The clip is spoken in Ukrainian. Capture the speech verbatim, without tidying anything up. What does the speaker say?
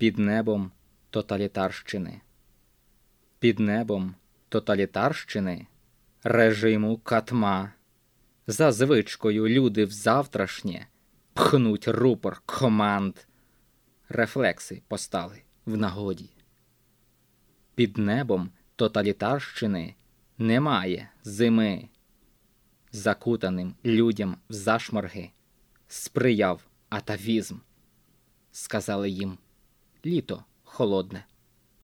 Під небом тоталітарщини. Під небом тоталітарщини, режиму катма, за звичкою люди в завтрашнє пхнуть рупор команд. Рефлекси постали в нагоді. Під небом тоталітарщини немає зими. Закутаним людям в зашморги сприяв атавізм. Сказали їм: літо холодне.